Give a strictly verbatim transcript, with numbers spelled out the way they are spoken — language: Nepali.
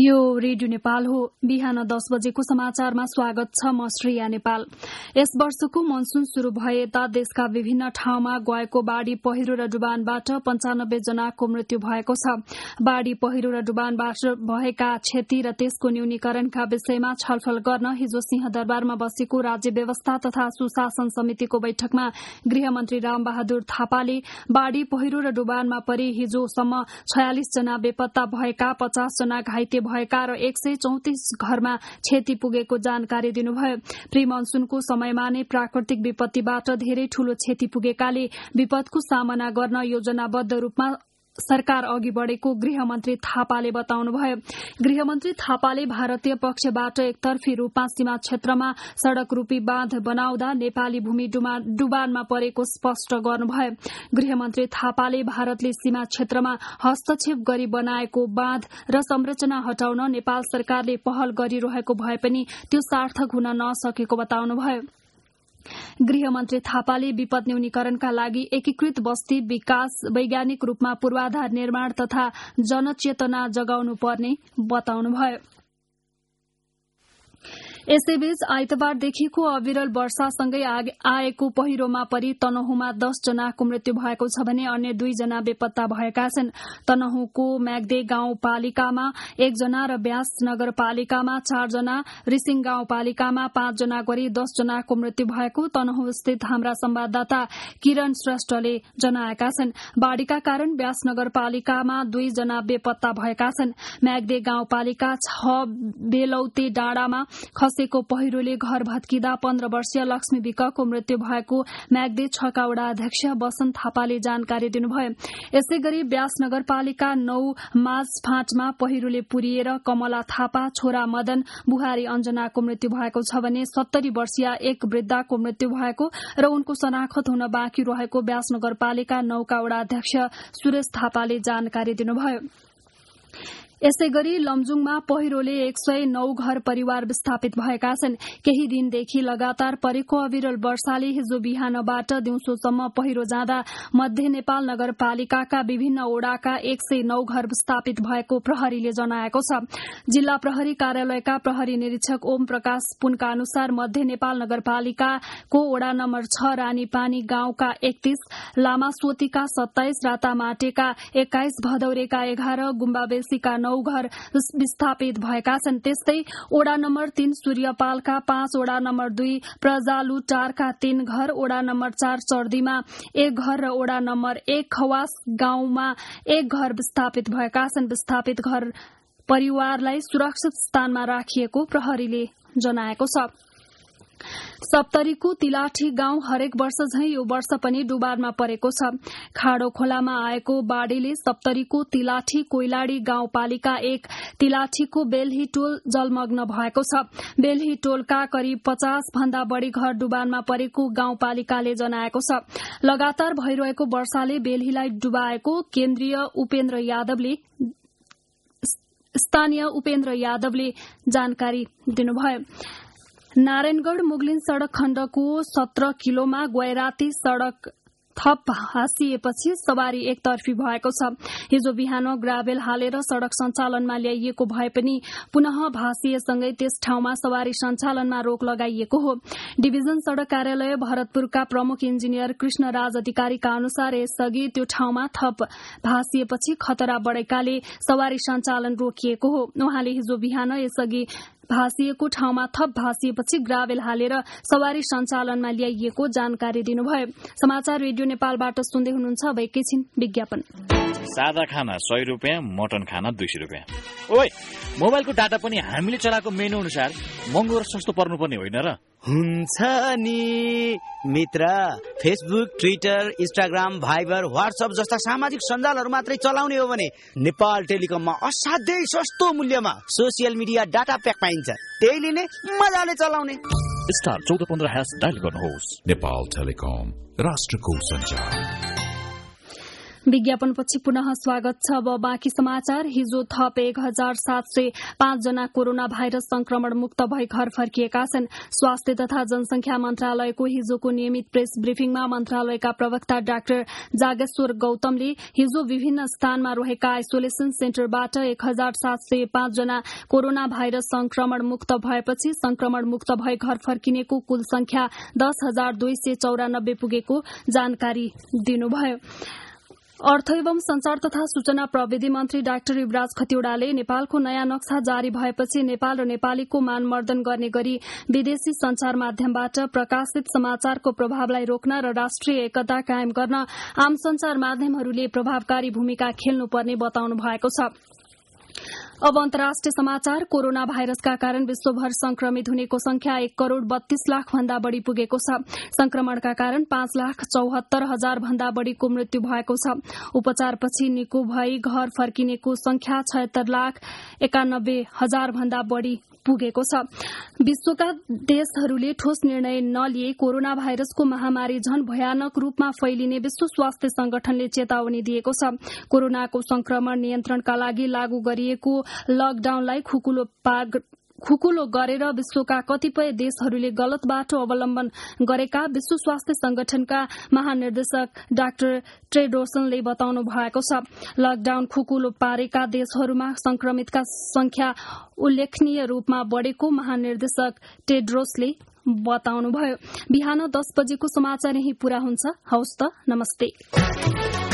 यो रेडियो नेपाल हो। बिहान दस बजेको समाचारमा स्वागत छ। म श्रेया नेपाल। यस वर्षको मनसून शुरू भए यता देशका विभिन्न ठाउँमा गएको बाढ़ी पहिरो र डुबानबाट पञ्चानब्बे जनाको मृत्यु भएको छ। बाढ़ी पहिरो र डुबानबाट भएका क्षति र त्यसको न्यूनीकरणका विषयमा छलफल गर्न हिजो सिंहदरबारमा बसेको राज्य व्यवस्था तथा सुशासन समितिको बैठकमा गृहमन्त्री रामबहादुर थापाले बाढ़ी पहिरो र डुबानमा परि हिजोसम्म छयालिस जना बेपत्ता भएका, पचास जना घाइते भएका र एक सय चौतिस घरमा क्षति पुगेको जानकारी दिनुभयो। प्री मनसूनको समयमा नै प्राकृतिक विपत्तिबाट धेरै ठूलो क्षति पुगेकाले विपदको सामना गर्न योजनाबद्ध रूपमा सरकार अघि बढ़ेको गृहमन्त्री थापाले बताउनुभयो। गृहमन्त्री थापाले भारतीय पक्षबाट एकतर्फी रूपमा सीमा क्षेत्रमा सड़क रूपी बाँध बनाउँदा नेपाली भूमि डुबानमा परेको स्पष्ट गर्नुभयो। गृहमन्त्री थापाले भारतले सीमा क्षेत्रमा हस्तक्षेप गरी बनाएको बाँध र संरचना हटाउन नेपाल सरकारले पहल गरिरहेको भए पनि त्यो सार्थक हुन नसकेको बताउनुभयो। गृहमन्त्री थापाले विपद न्यूनीकरणका लागि एकीकृत बस्ती विकास, वैज्ञानिक रूपमा पूर्वाधार निर्माण तथा जनचेतना जगाउनु पर्ने बताउनुभयो। यसैबीच आइतबारदेखिको अविरल वर्षासँगै आएको पहिरोमा परि तनहुमा दस जनाको मृत्यु भएको छ भने अन्य दुई जना बेपत्ता भएका छन्। तनहुको म्याग्दे गाउँपालिकामा एकजना र ब्यास नगरपालिकामा चारजना, रिसिङ गाउँपालिकामा पाँचजना गरी दस जनाको मृत्यु भएको तनहु स्थित हाम्रा संवाददाता किरण श्रेष्ठले जनाएका छन्। बाढ़ीका कारण ब्यास नगरपालिकामा दुई जना बेपत्ता भएका छन्। म्याग्दे गाउँपालिका छ बेलौते डाँडामा खसेको पहिरोले घर भत्किँदा पन्ध्र वर्षीय लक्ष्मी विकको मृत्यु भएको म्याग्दे छका वडा अध्यक्ष बसन्त थापाले जानकारी दिनुभयो। यसै गरी ब्यास नगरपालिका नौ माझफाँटमा पहिरोले पुरिएर कमला थापा, छोरा मदन, बुहारी अञ्जनाको मृत्यु भएको छ भने सत्तरी वर्षीय एक वृद्धाको मृत्यु भएको र उनको शनाखत हुन बाँकी रहेको ब्यास नगरपालिका नौका वडा अध्यक्ष सुरेश थापाले जानकारी दिनुभयो। यसै गरी लमजुङमा पहिरोले एक सय नौ घर परिवार विस्थापित भएका छन्। केही दिनदेखि लगातार परेको अविरल वर्षाले हिजो बिहानबाट दिउँसोसम्म पहिरो जाँदा मध्य नेपाल नगरपालिकाका विभिन्न ओडाका एक सय नौ घर विस्थापित भएको प्रहरीले जनाएको छ। जिल्ला प्रहरी कार्यालयका प्रहरी निरीक्षक ओम प्रकाश पुनका अनुसार मध्य नेपाल नगरपालिकाको ओडा नम्बर छ रानीपानी गाउँका एकतीस, लामासोतीका सत्ताइस, रातामाटेका एक्काइस, भदौरेका एघार, गुम्बाबेसीका नौ घर विस्थापित भएका छन्। त्यस्तै ओडा नम्बर तीन सूर्यपालका पाँच, ओडा नम्बर दुई प्रजालुटारका तीन घर, ओडा नम्बर चार चर्दीमा एक घर र ओडा नम्बर एक खवास गाउँमा एक घर विस्थापित भएका छन्। विस्थापित घर परिवारलाई सुरक्षित स्थानमा राखिएको प्रहरीले जनाएको छ। सप्तरीको तिलाठी गाउँ हरेक वर्ष झै यो वर्ष पनि डुबानमा परेको छ। खाडो खोलामा आएको बाढ़ीले सप्तरीको तिलाठी कोइलाड़ी गाउँपालिका एक तिलाठीको बेलही टोल जलमग्न भएको छ। बेलही टोलका करिब पचास भन्दा बढ़ी घर डुबानमा परेको गाउँपालिकाले जनाएको छ। लगातार भइरहेको वर्षाले बेलहीलाई डुबाएको केन्द्रीय उपेन्द्र यादवले स्थानीय उपेन्द्र यादवले जानकारी दिनुभयो। नारायणगढ़ मुगलिन सड़क खण्डको सत्र किलोमा गैराती सड़क थप भाँसिएपछि सवारी एकतर्फी भएको छ। हिजो बिहान ग्राभेल हालेर सड़क सञ्चालनमा ल्याइएको भए पनि पुनः भाँसिएसँगै त्यस ठाउँमा सवारी सञ्चालनमा रोक लगाइएको हो। डिभिजन सड़क कार्यालय भरतपुरका प्रमुख इन्जिनियर कृष्णराज अधिकारीका अनुसार यसअघि त्यो ठाउँमा थप भाँसिएपछि खतरा बढ़ेकाले सवारी सञ्चालन रोकिएको हो। उहाँले हिजो बिहान यसअघि भाँसिएको ठाउँमा थप भाँसिएपछि ग्राभेल हालेर सवारी सञ्चालनमा ल्याइएको जानकारी दिनुभयो। समाचार रेडियो नेपालबाट सुन्दै हुनुहुन्छ। अब एकैछिन विज्ञापन। सादा खाना सय रुपियाँ, मटन खाना दुई सय रुपियाँ। ओइ, मोबाइलको डाटा पनि हामीले चलाएको मेनु अनुसार महँगो र सस्तो पर्नुपर्ने होइन र? हुन्छ नि मित्र। Facebook, Twitter, Instagram, Viber, WhatsApp जस्ता सामाजिक सञ्जालहरू मात्रै चलाउने हो भने नेपाल टेलिकममा असाध्यै सस्तो मूल्यमा सोसियल मिडिया डाटा प्याक पाइन्छ। त्यही लिने, मजाले चलाउने। स्टार चौध पन्ध्र ह्यास डायल गर्नुहोस्। नेपाल टेलिकम, राष्ट्रको सञ्चार। विज्ञापनपछि पुनः स्वागत छ। अब बाँकी समाचार। हिजो थप एक हजार सात सय पाँच जना कोरोना भाइरस संक्रमण मुक्त भई घर फर्किएका छन्। स्वास्थ्य तथा जनसंख्या मन्त्रालयको हिजोको नियमित प्रेस ब्रिफिङमा मन्त्रालयका प्रवक्ता डाक्टर जागेश्वर गौतमले हिजो विभिन्न स्थानमा रहेका आइसोलेसन सेन्टरबाट एक हजार सात सय पाँच जना कोरोना भाइरस संक्रमण मुक्त भएपछि संक्रमण मुक्त भई घर फर्किनेको कुल संख्या दस हजार दुई सय चौरानब्बे पुगेको जानकारी दिनुभयो। अर्थ एवं संचार तथा सूचना प्रविधि मन्त्री डाक्टर युवराज खतिवड़ाले नेपालको नयाँ नक्सा जारी भएपछि नेपाल र नेपालीको मानमर्दन गर्ने गरी विदेशी संचार माध्यमबाट प्रकाशित समाचारको प्रभावलाई रोक्न र राष्ट्रिय एकता कायम गर्न आम संचार माध्यमहरूले प्रभावकारी भूमिका खेल्नुपर्ने बताउनु भएको छ। अब अन्तर्राष्ट्रिय समाचार। कोरोना भाइरसका कारण विश्वभर संक्रमित हुनेको संख्या एक करोड़ बत्तीस लाख भन्दा बढ़ी पुगेको छ। संक्रमणका कारण पाँच लाख चौहत्तर हजार भन्दा बढ़ीको मृत्यु भएको छ। उपचारपछि निको भई घर फर्किनेको संख्या छयत्तर लाख एकानब्बे हजार भन्दा बढ़ी पुगेको छ। विश्वका देशहरूले ठोस निर्णय नलिए कोरोना भाइरसको महामारी झन भयानक रूपमा फैलिने विश्व स्वास्थ्य संगठनले चेतावनी दिएको छ। कोरोनाको संक्रमण नियन्त्रणका लागि लागू गरिएको लकडाउनलाई खुकुलो पाग खुकुलो गरेर विश्वका कतिपय देशहरूले गलत बाटो अवलम्बन गरेका विश्व स्वास्थ्य संगठनका महानिर्देशक डाक्टर टेड्रोसनले बताउनु भएको छ। लकडाउन खुकुलो पारेका देशहरूमा संक्रमितका संख्या उल्लेखनीय रूपमा बढ़ेको महानिर्देशक टेड्रोसले बताउनुभयो। बिहान दस बजेको समाचार यही पूरा हुन्छ। हवस् त, नमस्ते।